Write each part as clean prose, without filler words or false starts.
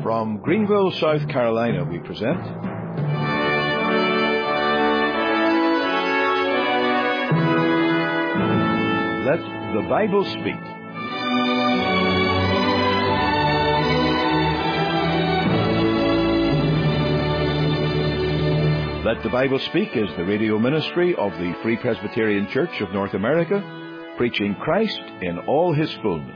From Greenville, South Carolina, we present Let the Bible Speak. Let the Bible Speak is the radio ministry of the Free Presbyterian Church of North America, preaching Christ in all His fullness.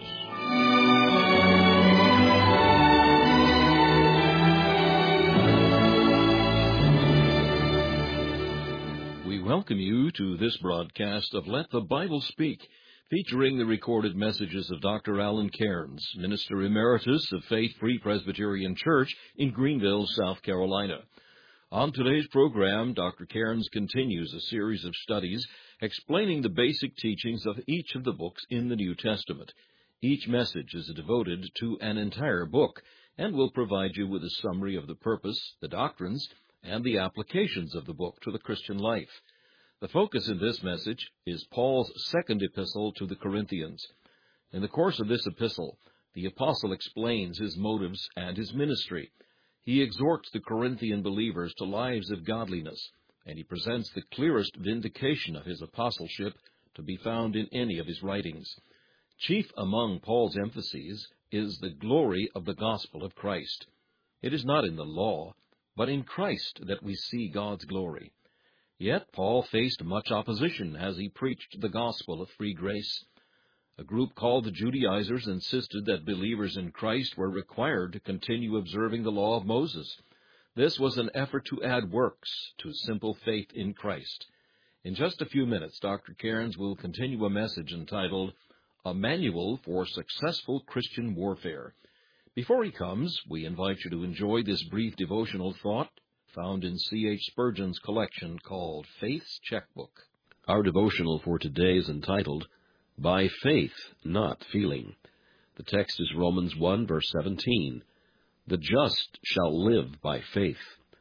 We welcome you to this broadcast of Let the Bible Speak, featuring the recorded messages of Dr. Alan Cairns, Minister Emeritus of Faith Free Presbyterian Church in Greenville, South Carolina. On today's program, Dr. Cairns continues a series of studies explaining the basic teachings of each of the books in the New Testament. Each message is devoted to an entire book and will provide you with a summary of the purpose, the doctrines, and the applications of the book to the Christian life. The focus in this message is Paul's second epistle to the Corinthians. In the course of this epistle, the apostle explains his motives and his ministry. He exhorts the Corinthian believers to lives of godliness, and he presents the clearest vindication of his apostleship to be found in any of his writings. Chief among Paul's emphases is the glory of the gospel of Christ. It is not in the law, but in Christ that we see God's glory. Yet Paul faced much opposition as he preached the gospel of free grace. A group called the Judaizers insisted that believers in Christ were required to continue observing the law of Moses. This was an effort to add works to simple faith in Christ. In just a few minutes, Dr. Cairns will continue a message entitled, A Manual for Successful Christian Warfare. Before he comes, we invite you to enjoy this brief devotional thought found in C.H. Spurgeon's collection called Faith's Checkbook. Our devotional for today is entitled, By Faith, Not Feeling. The text is Romans 1, verse 17. The just shall live by faith.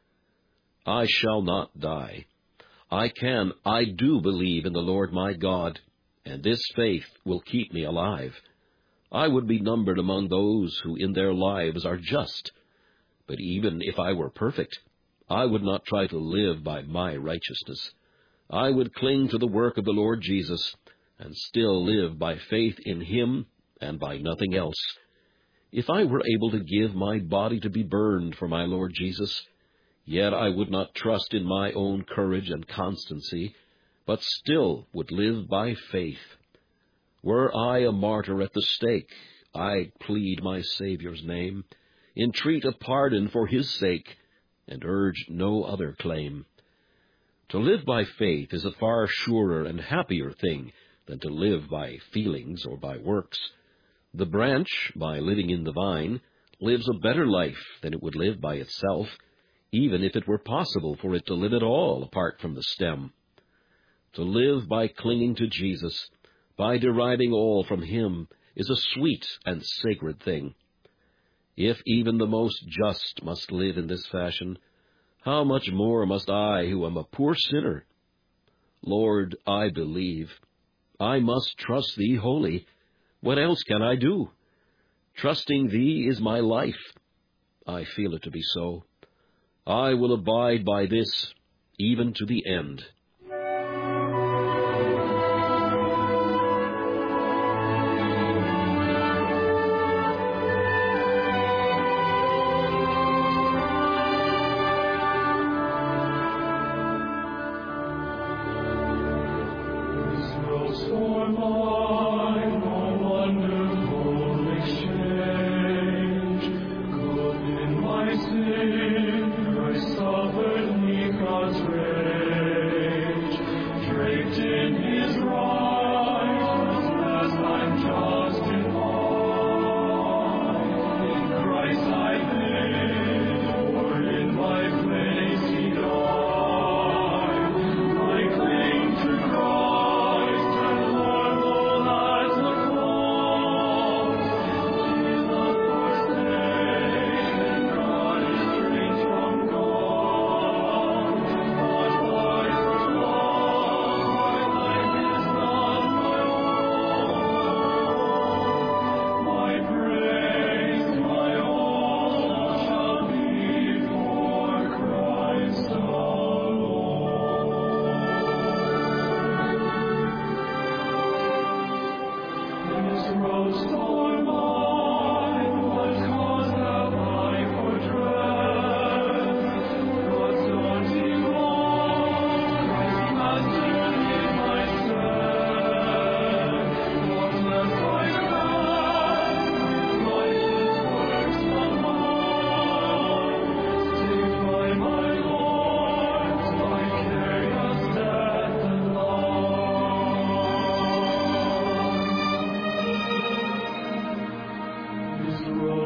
I shall not die. I do believe in the Lord my God, and this faith will keep me alive. I would be numbered among those who in their lives are just. But even if I were perfect, I would not try to live by my righteousness. I would cling to the work of the Lord Jesus and still live by faith in Him and by nothing else. If I were able to give my body to be burned for my Lord Jesus, yet I would not trust in my own courage and constancy, but still would live by faith. Were I a martyr at the stake, I'd plead my Savior's name, entreat a pardon for His sake, and urge no other claim. To live by faith is a far surer and happier thing than to live by feelings or by works. The branch, by living in the vine, lives a better life than it would live by itself, even if it were possible for it to live at all apart from the stem. To live by clinging to Jesus, by deriving all from Him, is a sweet and sacred thing. If even the most just must live in this fashion, how much more must I, who am a poor sinner? Lord, I believe. I must trust Thee wholly. What else can I do? Trusting Thee is my life. I feel it to be so. I will abide by this, even to the end. Sin, I suffered me God's grace.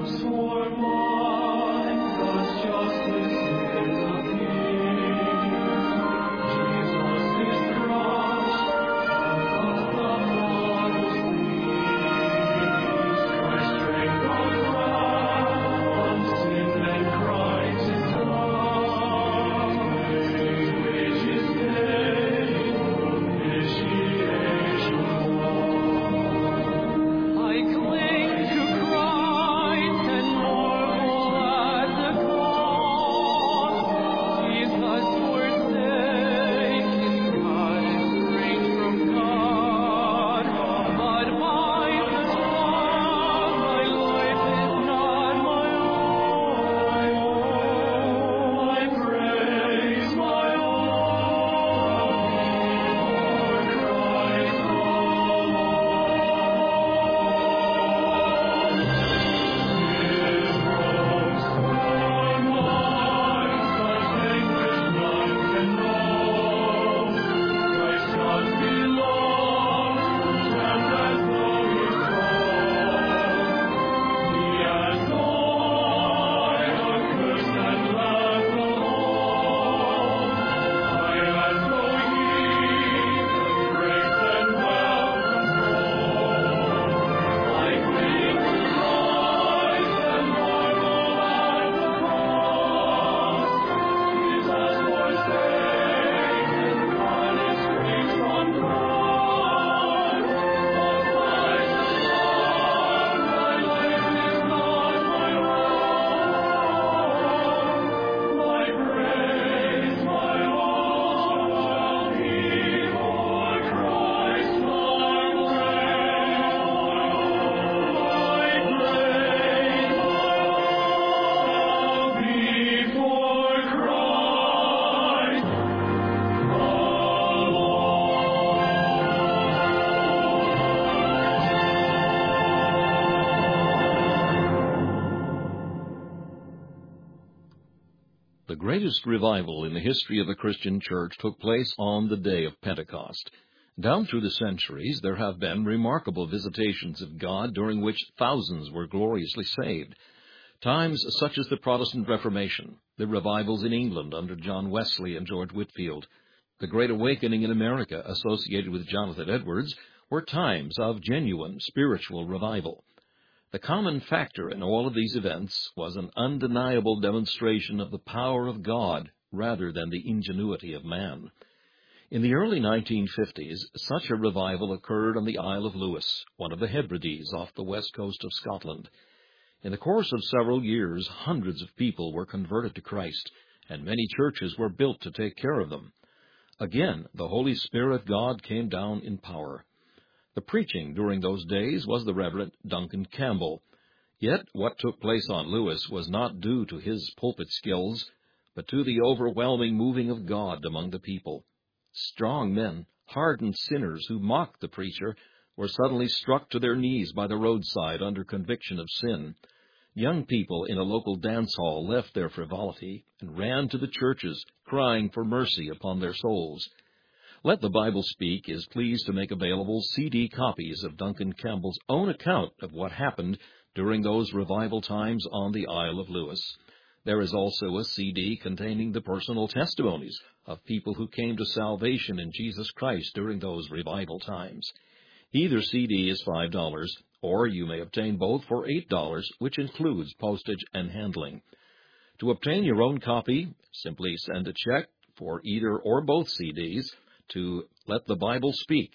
The greatest revival in the history of the Christian church took place on the day of Pentecost. Down through the centuries, there have been remarkable visitations of God during which thousands were gloriously saved. Times such as the Protestant Reformation, the revivals in England under John Wesley and George Whitefield, the Great Awakening in America associated with Jonathan Edwards, were times of genuine spiritual revival. The common factor in all of these events was an undeniable demonstration of the power of God rather than the ingenuity of man. In the early 1950s, such a revival occurred on the Isle of Lewis, one of the Hebrides off the west coast of Scotland. In the course of several years, hundreds of people were converted to Christ, and many churches were built to take care of them. Again, the Holy Spirit God came down in power. The preaching during those days was the Reverend Duncan Campbell. Yet what took place on Lewis was not due to his pulpit skills, but to the overwhelming moving of God among the people. Strong men, hardened sinners who mocked the preacher, were suddenly struck to their knees by the roadside under conviction of sin. Young people in a local dance hall left their frivolity and ran to the churches, crying for mercy upon their souls. Let the Bible Speak is pleased to make available CD copies of Duncan Campbell's own account of what happened during those revival times on the Isle of Lewis. There is also a CD containing the personal testimonies of people who came to salvation in Jesus Christ during those revival times. Either CD is $5, or you may obtain both for $8, which includes postage and handling. To obtain your own copy, simply send a check for either or both CDs to Let the Bible Speak,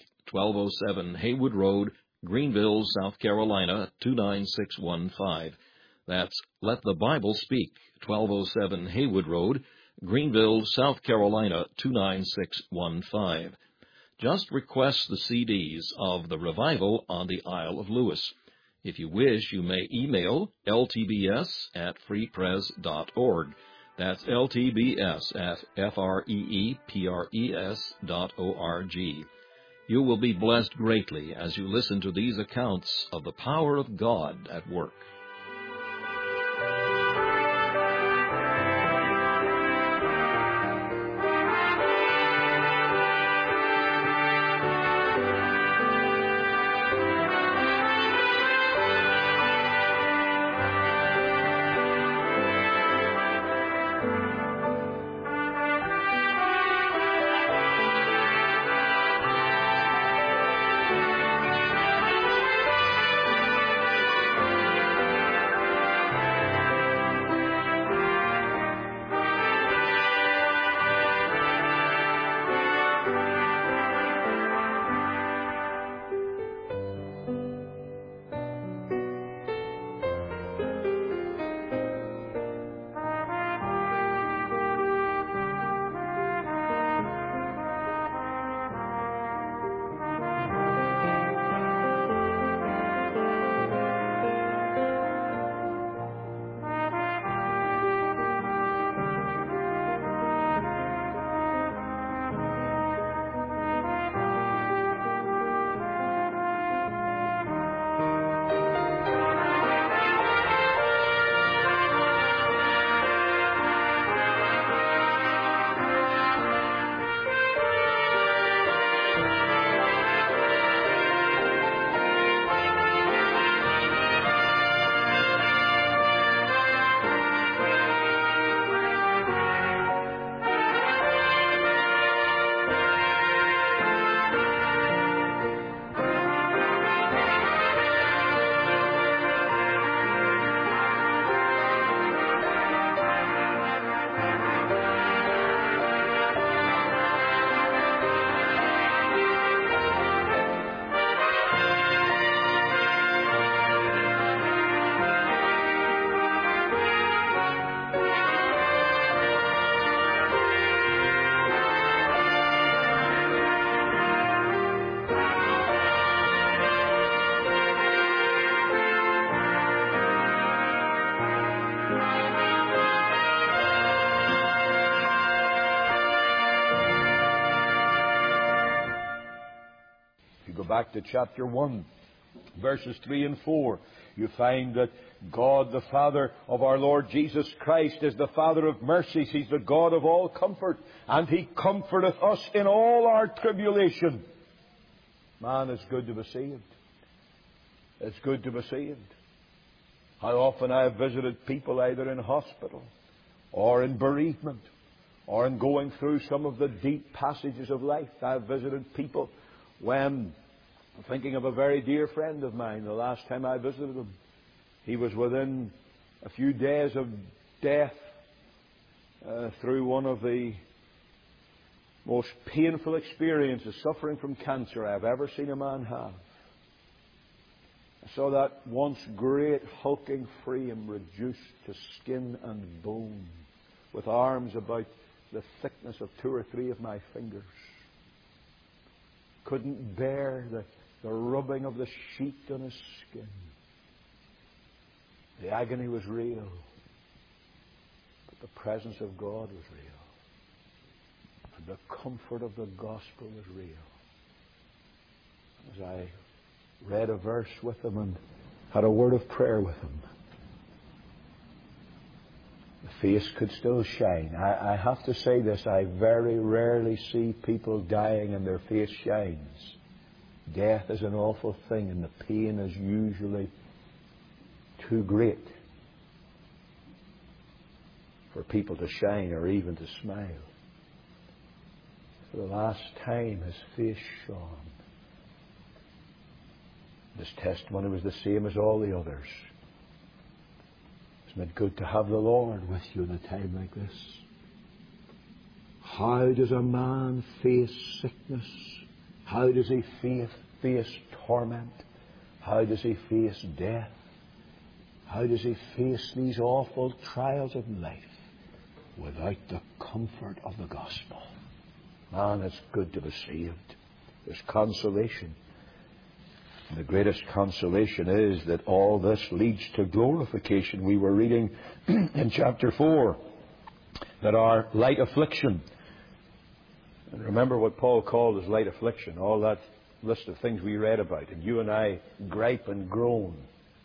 1207 Haywood Road, Greenville, South Carolina, 29615. That's Let the Bible Speak, 1207 Haywood Road, Greenville, South Carolina, 29615. Just request the CDs of the revival on the Isle of Lewis. If you wish, you may email ltbs@freepres.org. That's ltbs@freepres.org. You will be blessed greatly as you listen to these accounts of the power of God at work. back to chapter 1, verses 3 and 4, you find that God, the Father of our Lord Jesus Christ, is the Father of mercies. He's the God of all comfort, and He comforteth us in all our tribulation. Man, it's good to be saved. It's good to be saved. How often I have visited people either in hospital or in bereavement or in going through some of the deep passages of life. I have visited people when, thinking of a very dear friend of mine, the last time I visited him, he was within a few days of death through one of the most painful experiences, suffering from cancer, I have ever seen a man have. I saw that once great hulking frame reduced to skin and bone, with arms about the thickness of 2 or 3 of my fingers. Couldn't bear the rubbing of the sheet on his skin. The agony was real, but the presence of God was real. And the comfort of the gospel was real. As I read a verse with him and had a word of prayer with him, the face could still shine. I have to say this, I very rarely see people dying and their face shines. Death is an awful thing, and the pain is usually too great for people to shine or even to smile. For the last time, his face shone. His testimony was the same as all the others. Isn't it good to have the Lord with you in a time like this? How does a man face sickness? How does he face torment? How does he face death? How does he face these awful trials of life without the comfort of the gospel? Man, it's good to be saved. There's consolation. And the greatest consolation is that all this leads to glorification. We were reading in chapter 4 that our light affliction, and remember what Paul called his light affliction, all that list of things we read about, and you and I gripe and groan.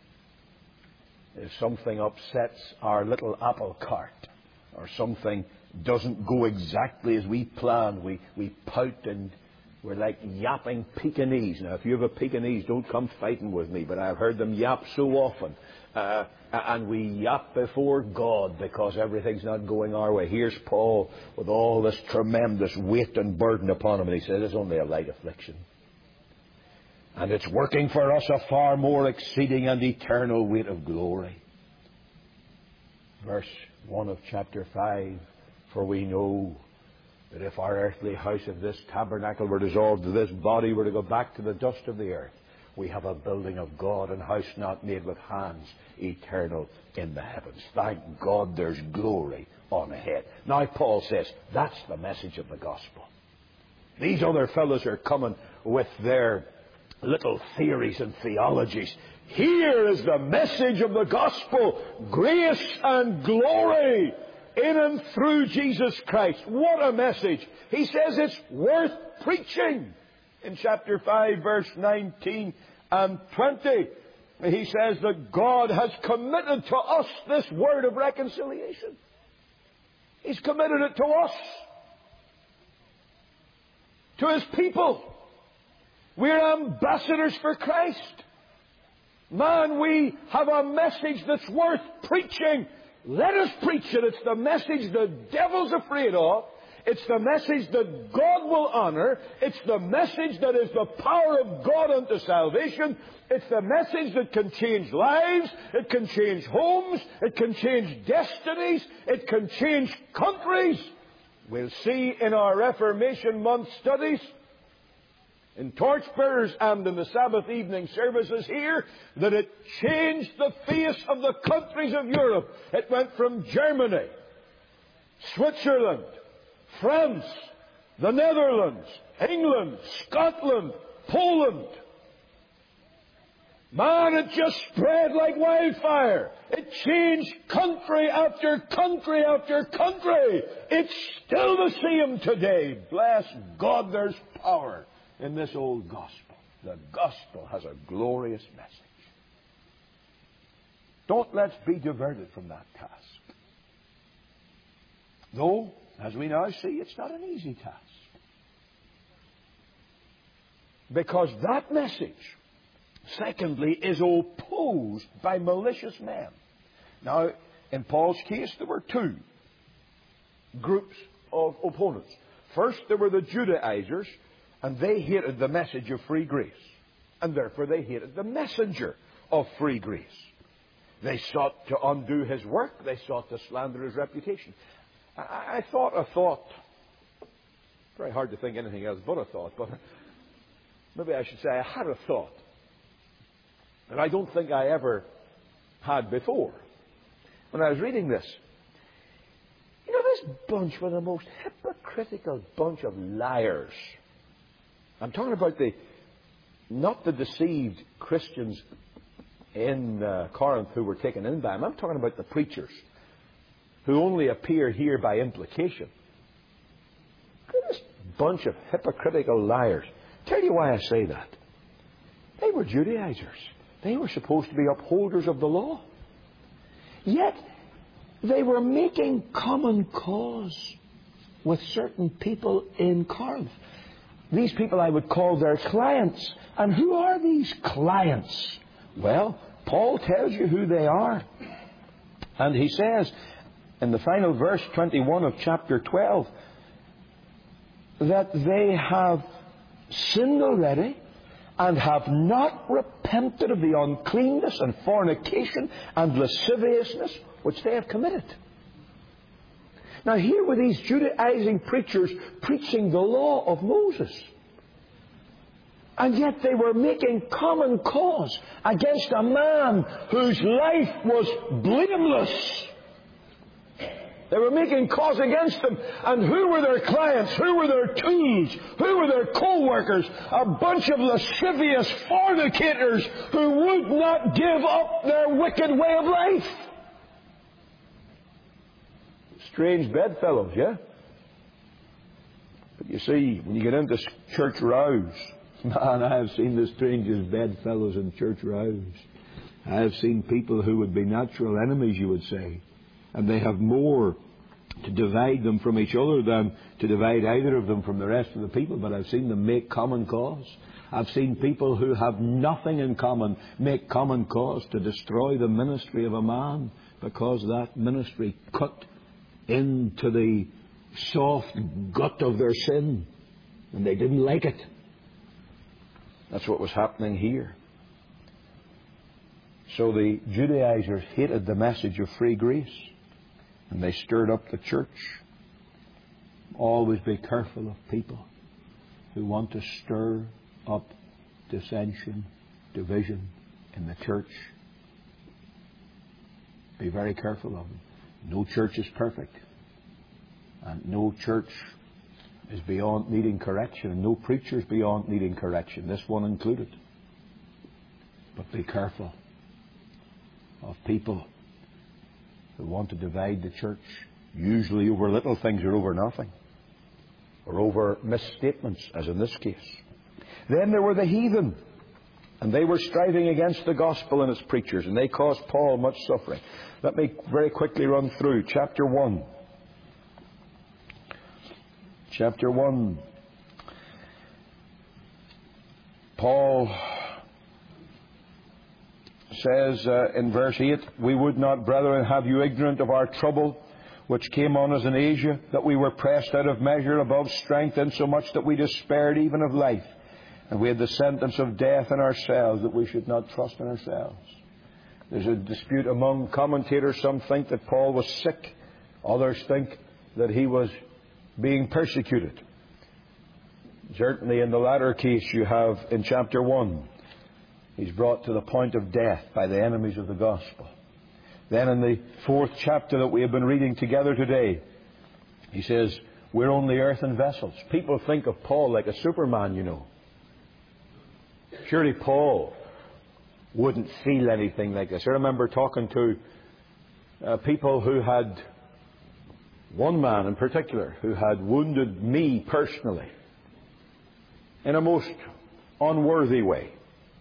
If something upsets our little apple cart, or something doesn't go exactly as we planned, we pout and we're like yapping Pekingese. Now, if you have a Pekingese, don't come fighting with me, but I've heard them yap so often. And we yap before God because everything's not going our way. Here's Paul with all this tremendous weight and burden upon him, and he says it's only a light affliction. And it's working for us a far more exceeding and eternal weight of glory. Verse 1 of chapter 5, for we know that if our earthly house of this tabernacle were dissolved, this body were to go back to the dust of the earth, we have a building of God, and house not made with hands, eternal in the heavens. Thank God there's glory on ahead. Now Paul says, that's the message of the gospel. These other fellows are coming with their little theories and theologies. Here is the message of the gospel, grace and glory in and through Jesus Christ. What a message. He says it's worth preaching. In chapter 5, verse 19 and 20, he says that God has committed to us this word of reconciliation. He's committed it to us, to His people. We're ambassadors for Christ. Man, we have a message that's worth preaching. Let us preach it. It's the message the devil's afraid of. It's the message that God will honor. It's the message that is the power of God unto salvation. It's the message that can change lives. It can change homes. It can change destinies. It can change countries. We'll see in our Reformation Month studies, in torchbearers and in the Sabbath evening services here, that it changed the face of the countries of Europe. It went from Germany, Switzerland, France, the Netherlands, England, Scotland, Poland. Man, it just spread like wildfire. It changed country after country after country. It's still the same today. Bless God, there's power in this old gospel. The gospel has a glorious message. Don't let's be diverted from that task. Though, as we now see, it's not an easy task. Because that message, secondly, is opposed by malicious men. Now, in Paul's case, there were two groups of opponents. First, there were the Judaizers, and they hated the message of free grace. And therefore they hated the messenger of free grace. They sought to undo his work. They sought to slander his reputation. I thought a thought. Very hard to think anything else but a thought, but maybe I should say I had a thought that I don't think I ever had before. When I was reading this, you know, this bunch were the most hypocritical bunch of liars. I'm talking about not the deceived Christians in Corinth who were taken in by him. I'm talking about the preachers who only appear here by implication. This bunch of hypocritical liars. Tell you why I say that. They were Judaizers. They were supposed to be upholders of the law. Yet, they were making common cause with certain people in Corinth. These people I would call their clients. And who are these clients? Well, Paul tells you who they are. And he says, in the final verse 21 of chapter 12, that they have sinned already and have not repented of the uncleanness and fornication and lasciviousness which they have committed. Now here were these Judaizing preachers preaching the law of Moses. And yet they were making common cause against a man whose life was blameless. They were making cause against them. And who were their clients? Who were their tools? Who were their co-workers? A bunch of lascivious fornicators who would not give up their wicked way of life. Strange bedfellows, yeah? But you see, when you get into church rows, man, I have seen the strangest bedfellows in church rows. I have seen people who would be natural enemies, you would say. And they have more to divide them from each other than to divide either of them from the rest of the people. But I've seen them make common cause. I've seen people who have nothing in common make common cause to destroy the ministry of a man because that ministry cut into the soft gut of their sin. And they didn't like it. That's what was happening here. So the Judaizers hated the message of free grace. And they stirred up the church. Always be careful of people who want to stir up dissension, division in the church. Be very careful of them. No church is perfect. And no church is beyond needing correction. And no preacher is beyond needing correction. This one included. But be careful of people who want to divide the church, usually over little things or over nothing, or over misstatements, as in this case. Then there were the heathen, and they were striving against the gospel and its preachers, and they caused Paul much suffering. Let me very quickly run through chapter 1. Chapter 1. Paul says in verse 8, "We would not, brethren, have you ignorant of our trouble which came on us in Asia, that we were pressed out of measure above strength, insomuch that we despaired even of life. And we had the sentence of death in ourselves, that we should not trust in ourselves." There's a dispute among commentators. Some think that Paul was sick. Others think that he was being persecuted. Certainly in the latter case you have in chapter 1. He's brought to the point of death by the enemies of the gospel. Then in the 4th chapter that we have been reading together today, he says, we're only earthen vessels. People think of Paul like a Superman, you know. Surely Paul wouldn't feel anything like this. I remember talking to people who had, one man in particular, who had wounded me personally in a most unworthy way.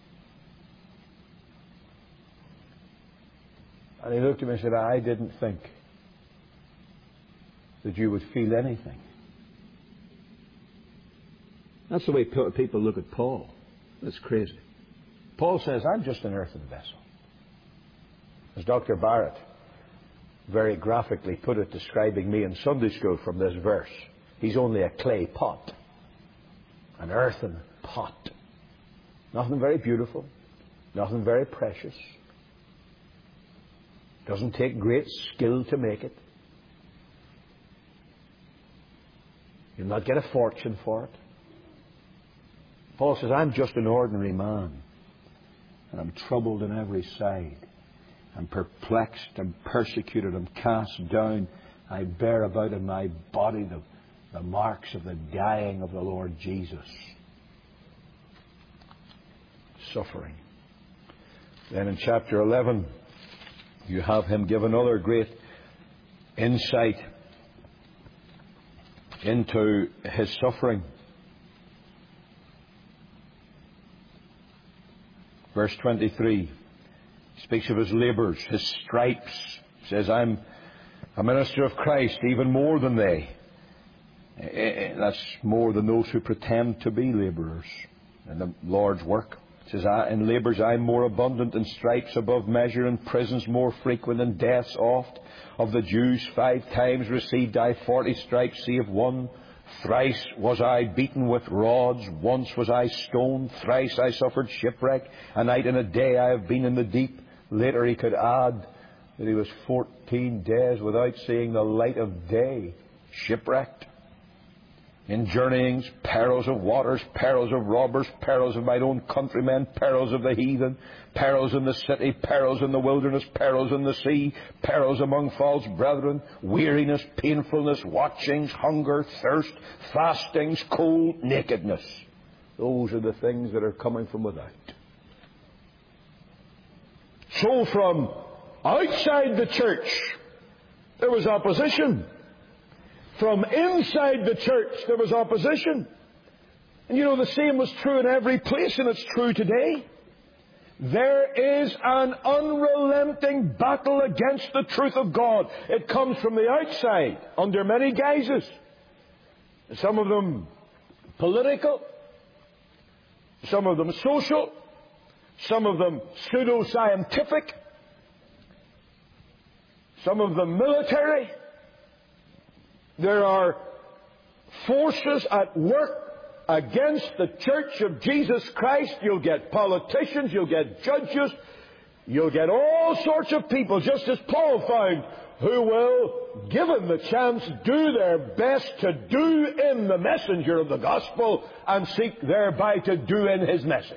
And he looked at me and said, I didn't think that you would feel anything. That's the way people look at Paul. That's crazy. Paul says, I'm just an earthen vessel. As Dr. Barrett very graphically put it, describing me in Sunday school from this verse, he's only a clay pot. An earthen pot. Nothing very beautiful. Nothing very precious. Doesn't take great skill to make it. You'll not get a fortune for it. Paul says, I'm just an ordinary man. And I'm troubled on every side. I'm perplexed. I'm persecuted. I'm cast down. I bear about in my body the marks of the dying of the Lord Jesus. Suffering. Then in chapter 11, you have him give another great insight into his suffering. Verse 23, he speaks of his labours, his stripes. He says, I'm a minister of Christ, even more than they. That's more than those who pretend to be labourers in the Lord's work. He says, in labours I'm more abundant, in stripes above measure, in prisons more frequent, in deaths oft. Of the Jews 5 times received I 40 stripes, save one. Thrice was I beaten with rods, once was I stoned, thrice I suffered shipwreck, a night and a day I have been in the deep. Later he could add that he was 14 days without seeing the light of day, shipwrecked. In journeyings, perils of waters, perils of robbers, perils of my own countrymen, perils of the heathen, perils in the city, perils in the wilderness, perils in the sea, perils among false brethren, weariness, painfulness, watchings, hunger, thirst, fastings, cold, nakedness. Those are the things that are coming from without. So from outside the church, there was opposition. From inside the church, there was opposition. And you know, the same was true in every place, and it's true today. There is an unrelenting battle against the truth of God. It comes from the outside, under many guises. Some of them political, some of them social, some of them pseudo-scientific, some of them military. There are forces at work against the Church of Jesus Christ. You'll get politicians, you'll get judges, you'll get all sorts of people, just as Paul found, who will, given the chance, do their best to do in the messenger of the gospel and seek thereby to do in his message.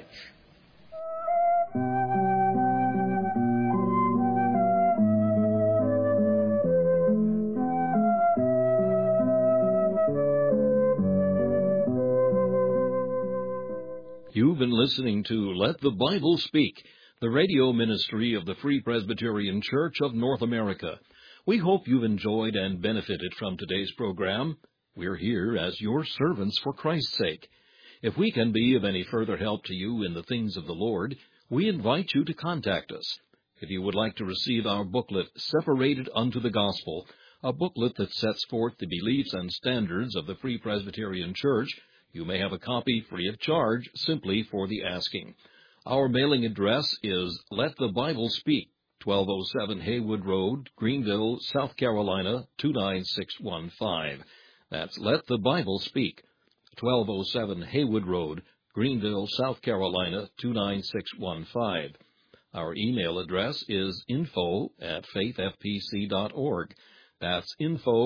You've been listening to Let the Bible Speak, the radio ministry of the Free Presbyterian Church of North America. We hope you've enjoyed and benefited from today's program. We're here as your servants for Christ's sake. If we can be of any further help to you in the things of the Lord, we invite you to contact us. If you would like to receive our booklet, Separated Unto the Gospel, a booklet that sets forth the beliefs and standards of the Free Presbyterian Church, you may have a copy free of charge simply for the asking. Our mailing address is Let the Bible Speak, 1207 Haywood Road, Greenville, South Carolina, 29615. That's Let the Bible Speak, 1207 Haywood Road, Greenville, South Carolina, 29615. Our email address is info@faithfpc.org. That's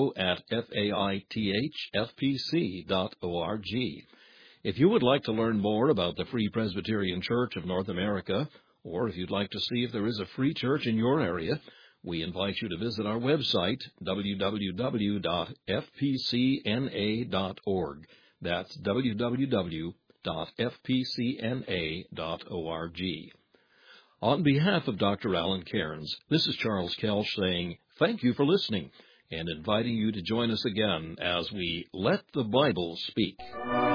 info@faithfpc.org. If you would like to learn more about the Free Presbyterian Church of North America, or if you'd like to see if there is a free church in your area, we invite you to visit our website, www.fpcna.org. That's www.fpcna.org. On behalf of Dr. Alan Cairns, this is Charles Kelch saying thank you for listening and inviting you to join us again as we Let the Bible Speak.